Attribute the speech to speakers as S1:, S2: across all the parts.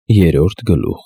S1: Երրորդ գլուխ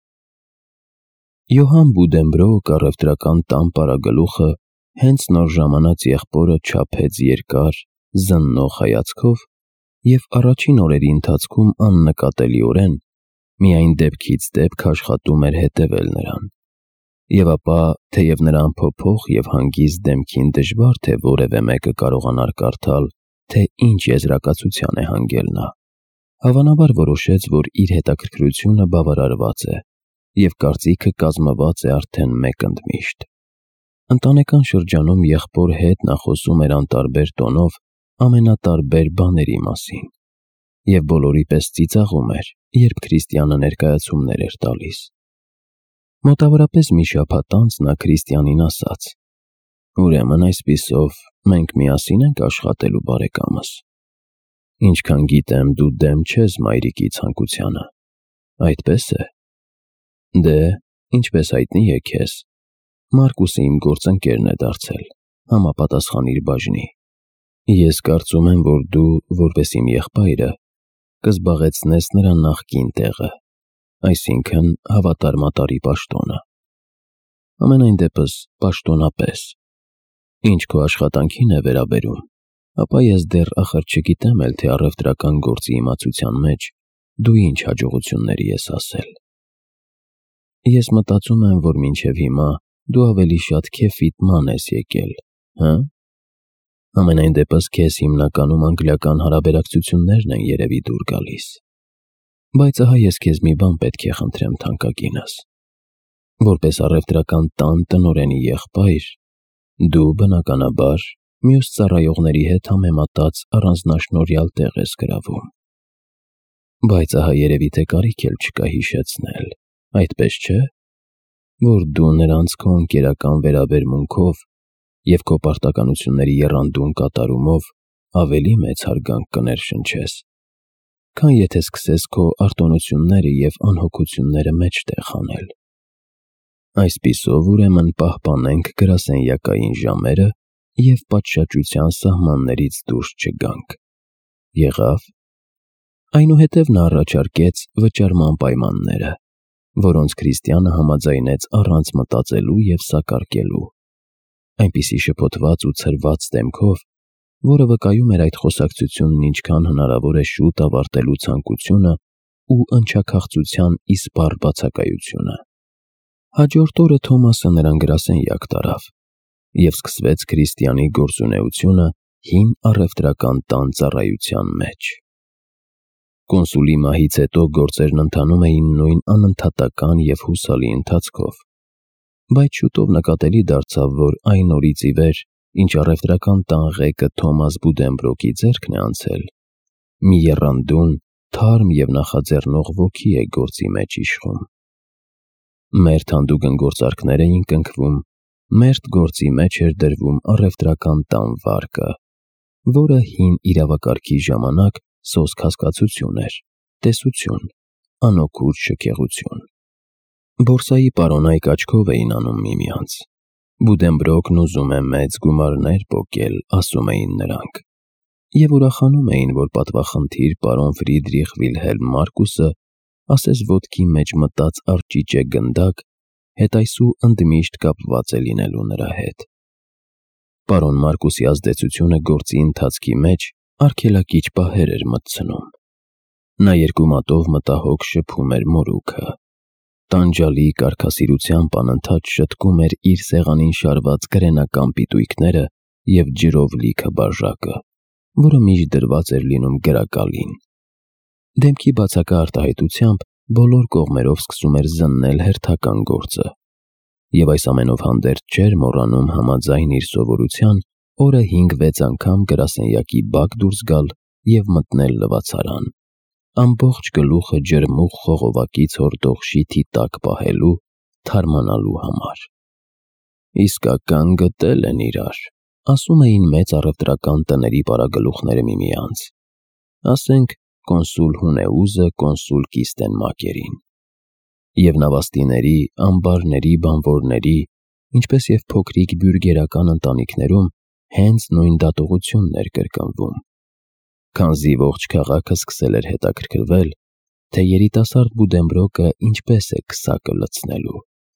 S1: Յոհան Բուդենբրոկ առևտրական տան պարագլուխը հենց նոր ժամանած եղբորը չափեց երկար, զննող հայացքով և առաջին օրերի ընթացքում աննկատելիորեն միայն դեպքից դեպք աշխատում էր հետևել նրան, և ապա, թեև նրան փոփոխ և հանգիստ դեմքին դժվար թե որևէ մեկը կարողանար կարդալ, թե ինչ եզրակացության է հանգել նա, հավանաբար որոշեց, որ իր հետաքրքրությունը բավարարված է և կարծիքը կազմված է արդեն մեկ ընդմիշտ։ Ընտանեկան շրջանում եղբոր հետ նա խոսում էր անտարբեր տոնով ամենատարբեր բաների մասին և բոլորի պես ծիծաղում էր, երբ Քրիստիանը ներկայացումներ էր տալիս։ Մոտավորապես մի շաբաթ անց նա Քրիստիանին ասաց. «Ուրեմն այսպիսով մենք միասին ենք աշխատելու, բարեկամս։ Ինչքան գիտեմ, դու դեմ չես մայրիկի ցանկությանը, այդպե՞ս է»։ Դե, ինչպես հայտնի է քեզ, Մարկուսը իմ գործընկերն է դարձել, համապատասխան իր բաժնի։ Ես կարծում եմ, որ դու, որպես իմ եղբայրը, կզբաղեցնես նրա նախկին տեղը, այսինքն հավատարմատարի պաշտոնը։ Համենայն դեպս պաշտոնապես։ Ինչ քո աշխատանքին է վերաբերում, ապա ես դեռ ախր չգիտեմ էլ, թե առևտրական գործի իմացության մեջ դու ինչ հաջողությունների ես հասել։ Ես մտածում եմ, որ մինչև հիմա դու ավելի շատ քեֆիդ ման ես եկել, հը՞։ Համենայն դեպս քեզ հիմնականում անգլիական հարաբերակցություններն են երևի դուր գալիս։ Բայց ահա ես քեզ մի բան պետք է խնդրեմ, թանկագինս։ Որպես առևտրական տան տնօրենի եղբայր, դու, բնականաբար, մյուս ծառայողների հետ համեմատած առանձնաշնորհյալ տեղ ես գրավում։ Բայց ահա երևի թե կարիք էլ չկա հիշեցնել, այդպես չէ՞, որ դու նրանց քո ընկերական վերաբերմունքով և քո պարտականությունների եռանդուն կատարումով ավելի մեծ հարգանք կներշնչես, քան եթե սկսես քո արտոնությունները և անհոգությունները մեջտեղ հանել։ Այսպիսով, ուրեմն, պահպանենք գրասենյակային ժամերը և պատշաճության սահմաններից դուրս չգանք։ Եղա՞վ։ Այնուհետև նա առաջարկեց վճարման պայմանները, որոնց Քրիստիանը համաձայնեց առանց մտածելու և սակարկելու, այնպիսի շփոթված ու ցրված դեմքով, որը վկայում էր այդ խոսակցությունն ինչքան հնարավոր է շուտ ավարտելու ցանկությունը ու ընչաքաղցության իսպառ բացակայությունը։ Հաջորդ օրը Թոմասը նրան գրասենյակ տարավ, և սկսվեց Քրիստիանի գործունեությունը հին առևտրական տան ծառայության մեջ։ Կոնսուլի մահից հետո գործերն ընթանում էին նույն անընդհատական և հուսալի ընթացքով, բայց շուտով նկատելի դարձավ, որ այն օրից ի վեր, ինչ առևտրական տան ղեկը Թոմաս Բուդենբրոկի ձեռքն է անցել, մի եռանդուն, թարմ և նախաձեռնող ոգի է գործի մեջ իշխում։ Մերթ հանդուգն գործարքներ էին կնքվում, մերթ գործի մեջ էր դրվում առևտրական տան վարկը, որը հին իրավակարգի ժամանակ սոսկ հասկացություն էր, տեսություն, անօգուտ շքեղություն։ Բորսայի պարոնայք աչքով էին անում միմյանց։ Բուդենբրոկն ուզում է մեծ գումարներ պոկել, ասում էին նրանք, և ուրախանում էին, որ պատվախնդիր պարոն Ֆրիդրիխ Վիլհելմ Մարկուսը ասես ոտքի մեջ մտած արճիճե գնդակ, հետայսու ընդմիշտ կապված է լինելու նրա հետ։ Պարոն Մարկուսի ազդեցությունը գործի ընթացքի մեջ արգելակիչ պահեր էր մտցնում։ Նա երկու մատով մտահոգ շփում էր մորուքը։ Տանջալի կարգասիրությամբ անընդհատ շտկում էր իր սեղանին շարված գրենական պիտույքները և ջրով լիքը բաժակը, որը միշտ դրված էր լինում գրակալին։ Դեմքի բացակա արտահայտությամբ բոլոր կողմերով սկսում էր զննել հերթական գործը, և այս ամենով հանդերձ չէր մոռանում համաձայն իր սովորության օրը 5-6 անգամ գրասենյակի բակ դուրս գալ և մտնել լվացարան, ամբողջ գլուխը ջրմուղ խողովակից հորդող շիթի տակ պահելու, թարմանալու համար։ «Իսկական գտել են իրար», ասում էին մեծ առևտրական տների պարագլուխները միմյանց, ասենք կոնսուլ Հունեուզը կոնսուլ Կիստենմակերին։ Եվ նավաստիների, ամբարների բանվորների, ինչպես և փոքրիկ բյուրգերական ընտանիքներում հենց նույն դատողությունն էր կրկնվում։ Քանզի ողջ քաղաքը սկսել էր հետաքրքրվել, թե երիտասարդ Բուդենբրոկը ինչպես է քսակը լցնելու։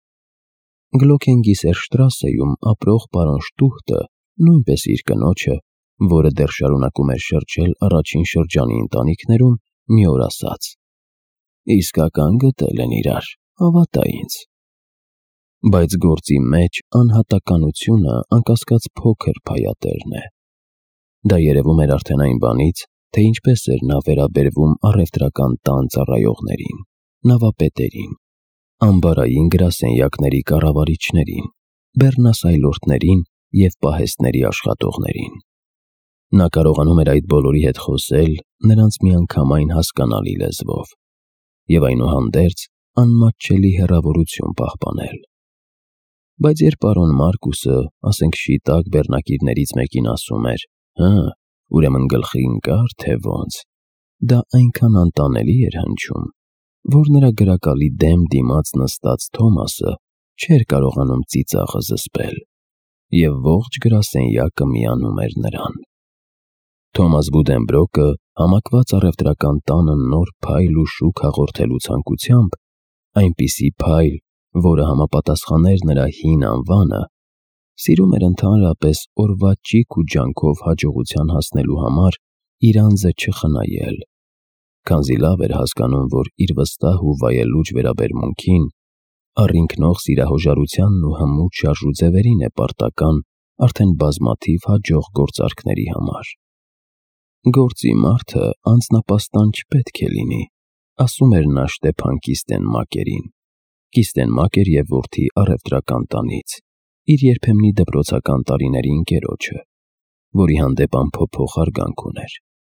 S1: Գլոքենգիսերշտրասեում ապրող պարոն Շտուհտը նույնպես իր կնոջը, որը դեռ շարունակում էր շրջել առաջին շրջանի ընտանիքներում, մի օր ասաց. «Իսկական գտել են իրար, հավատա ինձ»։ Բայց գործի մեջ անհատականությունը անկասկած փոքր փայատերն է։ Դա երևում էր արդեն այն բանից, թե ինչպես էր նա վերաբերվում առևտրական տան ծառայողներին, նավապետերին, ամբարային գրասենյակների կառավարիչներին, բեռնասայլորդներին և պահեստների աշխատողներին։ Նա կարողանում էր այդ բոլորի հետ խոսել նրանց միանգամայն հասկանալի լեզվով և այնուհանդերձ անմատչելի հեռավորություն պահպանել։ Բայց երբ պարոն Մարկուսը, ասենք շիտակ բեռնակիրներից մեկին ասում էր. «Հը, ուրեմն գլխի ընկար, թե ոնց», դա այնքան անտանելի էր հնչում, որ նրա գրակալի դեմ դիմաց նստած Թոմասը չէր կարողանում ծիծաղը զսպել, և ողջ գրասենյակը միանում էր նրան։ Թոմաս Բուդենբրոկը, համակված առևտրական տանը նոր փայլ ու շուք հաղորդելու ցանկությամբ, այնպիսի փայլ, որը համապատասխաներ նրա հին անվանը, սիրում էր ընդհանրապես օրվա ճիգ ու ջանքով հաջողության հասնելու համար իր անձը չխնայել, քանզի լավ էր հասկանում, որ իր վստահ ու վայելուչ վերաբերմունքին, առինքնող սիրահոժարությանն ու հմուտ շարժուձևերին է պարտական արդեն բազմաթիվ հաջող գործարքների համար։ «Գործի մարդը անձնապաստան չպետք է լինի», ասում էր նա Շտեփան Կիստենմակերին, Կիստենմակեր և որդի առևտրական տանից, իր երբեմնի դպրոցական տարիների ընկերոջը, որի հանդեպ անփոփոխ հարգանք ուներ։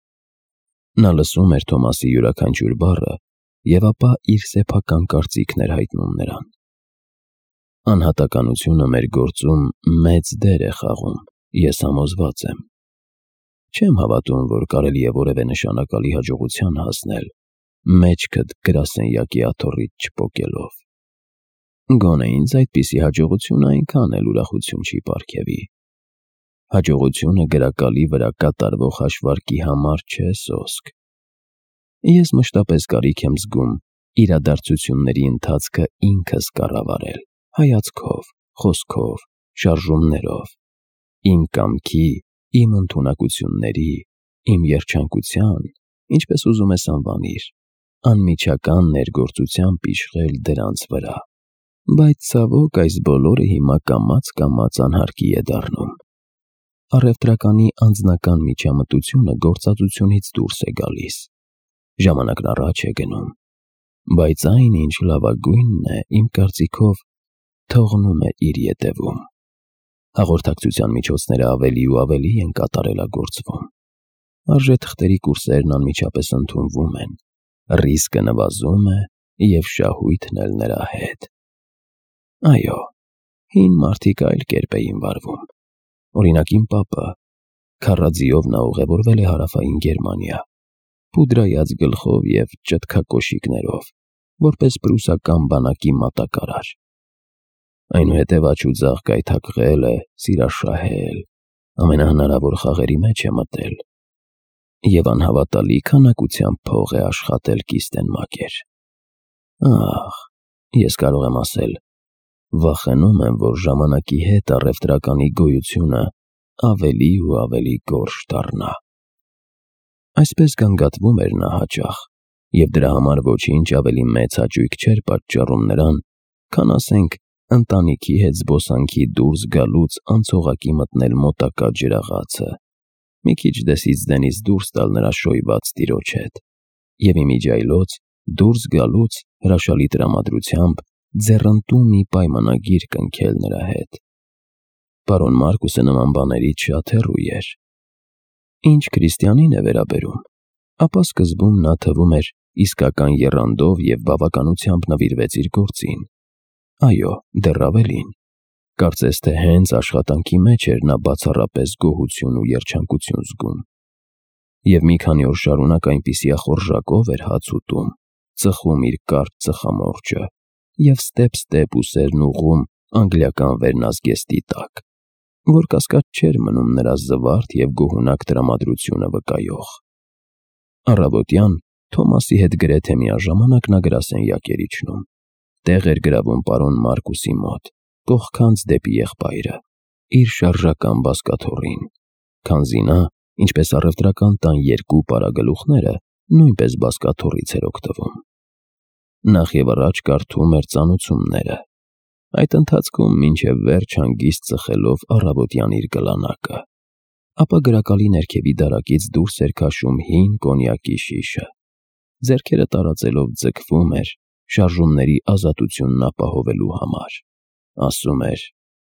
S1: Նա լսում էր Թոմասի յուրաքանչյուր բառը և ապա իր սեփական կարծիքն էր հայտնում նրան։ «Անհատականությունը մեր գործում մեծ դեր է խաղում, ես համոզված եմ։ Չեմ հավատում, որ կարելի է որևէ նշանակալի հաջողության հասնել, մեջքդ գրասենյակի աթոռից չպոկելով։ Գոնե ինձ այդպիսի հաջողություն այնքան էլ ուրախություն չի պարգևի։ Հաջողությունը գրակալի վրա կատարվող հաշվարկի համար չէ սոսկ։ Ես մշտապես կարիք եմ զգում իրադարձությունների ընթացքը ինքս կառավարել, հայացքով, խոսքով, շարժումներով, իմ կամքի, իմ ընդունակությունների, իմ երջանկության, ինչպես ուզում ես անվանիր, անմիջական ներգործությամբ իշխել դրանց վրա։ Բայց ցավոք այս բոլորը հիմա կամաց անհարկի է դառնում։ Առևտրականի անձնական միջամտությունը գործածությունից դուրս է գալիս, ժամանակն առաջ է գնում, բայց այն, ինչ լավագույնն է, իմ կարծիքով, թողնում է իր ետևում։ Հաղորդակցության միջոցները ավելի ու ավելի են կատարելագործվում։ Արժեթղթերի կուրսերն անմիջապես ընդունվում են, ռիսկը նվազում է և շահույթն էլ նրա հետ։ Այո, հին մարդիկ այլ կերպ էին վարվում։ Օրինակ իմ պապը, քառաձիով նա ուղևորվել է Հարավային Գերմանիա, պուդրայած գլխով և ճտկակոշիկներով, որպես պրուսական բանակի մատակարար։ Այնուհետև աջ ու ձախ գայթակղել է, սիրաշահել, ամենահնարավոր խաղերի մեջ է մտել և անհավատալի քանակությամբ փող է աշխատել Կիստենմակեր։ Ահ, ես կարող եմ ասել, վախենում եմ, որ ժամանակի հետ առևտրականի գոյությունը ավելի ու ավելի գորշ դառնա։ Այսպես գանգատվում էր նա հաճախ, և դրա համար ոչինչ ավելի մեծ հաճույք չէր պատճառում նրան, քան ասենք ընտանիքի հետ զբոսանքի դուրս գալուց անցողակի մտնել մոտակա ջրաղացը, մի քիչ դեսից դենից դուրս տալ նրա շոյված տիրոջ հետ, և իմիջիայլոց դուրս գալուց հրաշալի տրամադրությամբ ձեռնտու մի պայմանագիր կնքել նրա հետ։ Պարոն Մարկուսը նման բաներից շատ հեռու էր։ Ինչ քրիստիանին է վերաբերում, ապա սկզբում նա թվում էր իսկական եռանդով և բավականությամբ նվիրվեց իր գործին։ Այո, դեռ ավելին, կարծես թե հենց աշխատանքի մեջ էր նա բացառապես գոհություն ու երջանկություն զգում։ Եվ մի քանի օր շարունակ այնպիսի ախորժակով էր հաց ուտում, ծխում իր կարճ ծխամորճը և ստեպ ուսերն ուղղում անգլիական վերնազգեստի տակ, որ կասկած չէր մնում նրա զվարթ և գոհունակ տրամադրությունը վկայող։ Առավոտյան, Թոմասի հետ գրեթե միաժամանակ նա գրասենյակ էր իջնում։ Տեղ էր գրավում պարոն Մարկուսի մոտ, կողքանց դեպի եղբայրը, իր շարժական բազկաթոռին, քանզի նա, ինչպես առևտրական տան երկու պարագլուխները, նույնպես բազկաթոռից էր օգտվում։ Նախ եւ առաջ կարդում էր ծանուցումները, այդ ընթացքում մինչև վերջ հանգիստ ծխելով առավոտյան իր գլանակը, ապա գրակալի ներքևի դարակից դուրս էր քաշում հին կոնյակի շիշը, ձեռքերը տարածելով ձգվում էր շարժումների ազատությունն ապահովելու համար, ասում էր.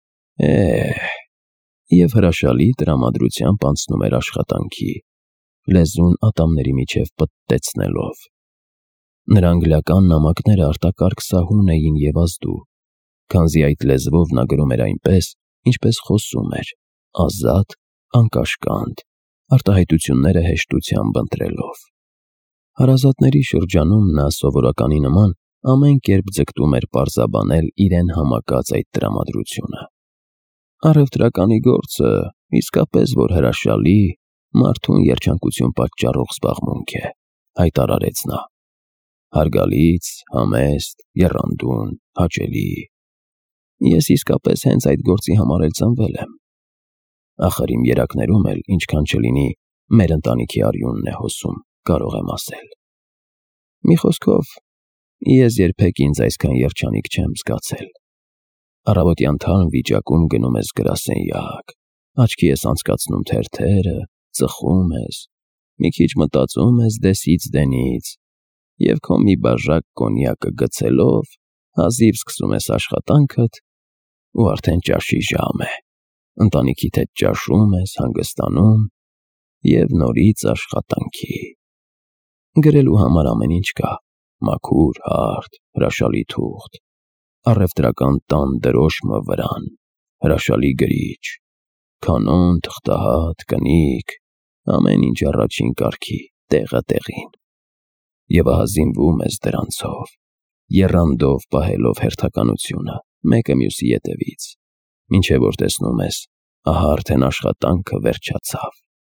S1: և հրաշալի տրամադրությամբ անցնում էր աշխատանքի, լեզուն ատամների միջև պտտեցնելով։ Նրա անգլիական նամակները արտակարգ սահուն էին և ազդու, քանզի այդ լեզվով նա գրում էր այնպես, ինչպես խոսում էր, ազատ, անկաշկանդ, արտահայտությունները հեշտությամբ ընտրելով։ Հարազատների շրջանում նա սովորականի նման ամեն կերպ ձգտում էր պարզաբանել իրեն համակած այդ տրամադրությունը։ Առևտրականի գործը իսկապես որ հրաշալի, մարդուն երջանկություն պատճառող զբաղմունք է, հայտարարեց նա։ Հարգալից, համեստ, եռանդուն, հաճելի։ Ես իսկապես հենց այդ գործի համար էլ ծնվել եմ։ Ախր իմ երակներում էլ, ինչքան չլինի, մեր ընտանիքի արյունն է հոսում, կարող եմ ասել։ Մի խոսքով, ես երբեք ինձ այսքան երջանիկ չեմ զգացել։ Առավոտյան թարմ վիճակում գնում ես գրասենյակ, աչքի ես անցկացնում թերթերը, ծխում ես, մի քիչ մտածում ես դեսից դենից, և քո մի բաժակ կոնյակը գցելով, հազիվ սկսում ես աշխատանքդ, ու արդեն ճաշի ժամ է, ընտանիքիդ հետ ճաշում ես, հանգստանում, և նորից աշխատանքի։ Գրելու համար ամեն ինչ կա, մաքուր, հարթ, հրաշալի թուղթ, առևտրական տան դրոշմը վրան, հրաշալի գրիչ, կանոն, թղթահատ, կնիկ, ամեն ինչ առաջին կարգի, տեղը տեղին։ Եվ ահա զինվում ես դրանցով, եռանդով պահելով հերթականությունը, մեկը մյուսի ետևից, մինչև որ տեսնում ես, ահա արդեն աշխատանքը վերջացավ։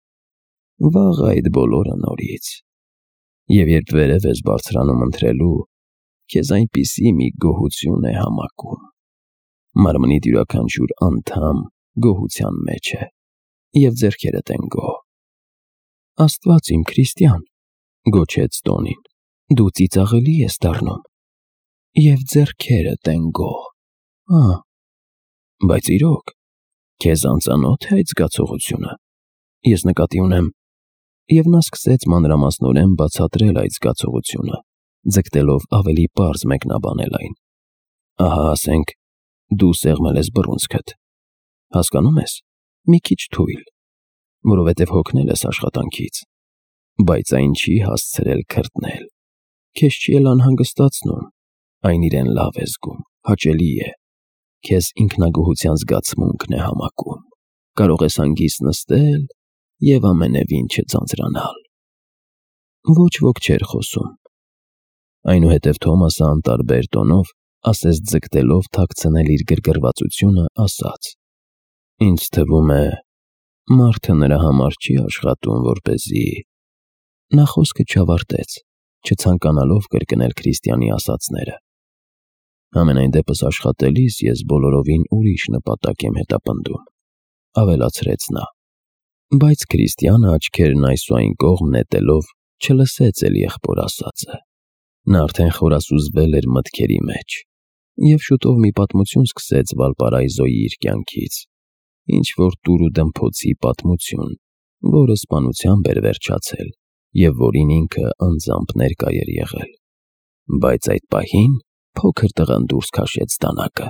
S1: Վաղ այդ բոլորը նորից։ Եվ երբ վերև ես բարձրանում ընթրելու, քեզ այնպիսի մի գոհություն է համակում։ Մարմնիդ յուրաքանչյուր անդամ գոհության մեջ է, և ձեռքերդ են գոհ։ Աստված իմ Քրիստիան, գոչեց տոնին, դու ծիծաղելի ես դառնում, և ձեռքերդ են գոհ։ Բայց իրոք, քեզ անծանոթ է այդ զգացողությունը։ Ես նկատի ունեմ, և նա սկսեց մանրամասնորեն բացատրել այդ զգացողությունը, ձգտելով ավելի պարզ մեկնաբանել այն։ Ահա ասենք, դու սեղմել ես բռունցքդ, հասկանում ես, մի քիչ թույլ, որովհետև հոգնել ես աշխատանքից, բայց այն չի հասցրել քրտնել, քեզ չի էլ անհանգստացնում, այն իրեն լավ է զգում, հաճելի է, քեզ ինքնագոհության զգացմունքն է համակում, կարող ես հանգիստ նստել և ամենևին չձանձրանալ։ Ոչ ոք չէր խոսում։ Այնուհետև Թոմասը անտարբեր տոնով, ասես ձգտելով թաքցնել իր գրգռվածությունը, ասաց. Ինձ թվում է, մարդը նրա համար չի աշխատում, որպեսզի… Նա խոսքը չավարտեց, չցանկանալով կրկնել Քրիստիանի ասածները։ Համենայն դեպս աշխատելիս ես բոլորովին ուրիշ նպատակ եմ հետապնդում, ավելացրեց նա։ Բայց Քրիստիանը աչքերն այս ու այն կողմ նետելով չլսեց էլ եղբոր ասածը։ Նա արդեն խորասուզվել էր մտքերի մեջ, և շուտով մի պատմություն սկսեց Վալպարայզոյի իր կյանքից, ինչ-որ տուր ու դմփոցի պատմություն, որը սպանությամբ էր վերջացել, և որին ինքը անձամբ ներկա էր եղել։ Բայց այդ պահին փոքր տղան դուրս քաշեց դանակը։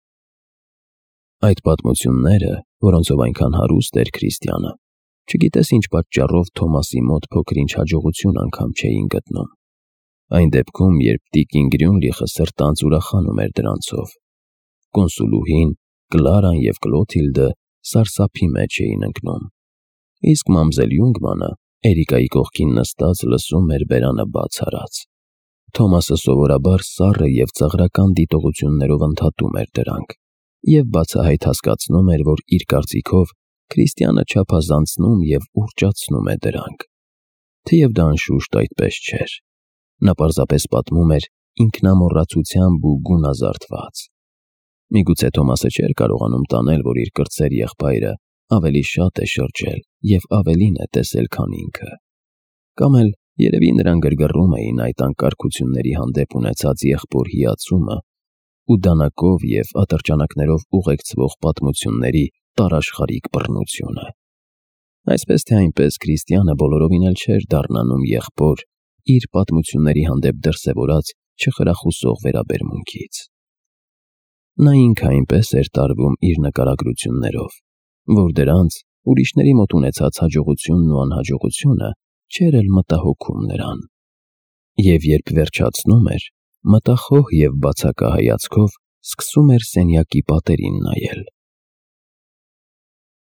S1: Այդ պատմությունները, որոնցով այնքան հարուստ էր Քրիստիանը, չգիտես ինչ պատճառով Թոմասի մոտ փոքր-ինչ հաջողություն անգամ չէին գտնում։ Այն դեպքում, երբ տիկին Գրյունլիխը սրտանց ուրախանում էր դրանցով, կոնսուլուհին, Կլարան և Կլոթիլդը սարսափի մեջ էին ընկնում, իսկ մամզել Յունգմանը Էրիկայի կողքին նստած լսում էր բերանը բաց արած։ Թոմասը սովորաբար սառը և ծաղրական դիտողություններով ընդհատում էր դրանք և բացահայտ հասկացնում էր, որ իր կարծիքով Քրիստիանը չափազանցնում և ուռճացնում է դրանք։ թեև դա անշուշտ այդպես չէր։ Նա պարզապես պատմում էր ինքնամոռացությամբ ու գունազարդված։ Միգուցե Թոմասը չէր կարողանում տանել, որ իր կրտսեր եղբայրը ավելի շատ է շրջել և ավելին է տեսել, քան ինքը։ Կամ էլ երևի նրան գրգռում էին այդ անկարգությունների հանդեպ ունեցած եղբոր հիացումը ու դանակով և ատրճանակներով ուղեկցվող պատմությունների տարաշխարհիկ բռնությունը։ Այսպես թե այնպես Քրիստիանը բոլորովին էլ չէր դառնանում եղբոր իր պատմությունների հանդեպ դրսևորած չխրախուսող վերաբերմունքից։ Նա ինքը այնպես էր տարվում իր նկարագրություններով, որ դրանց ուրիշների մոտ ունեցած հաջողությունն ու անհաջողությունը չէր էլ մտահոգում նրան։ Եվ երբ վերջացնում էր, մտախոհ և բացակա հայացքով սկսում էր սենյակի պատերին նայել։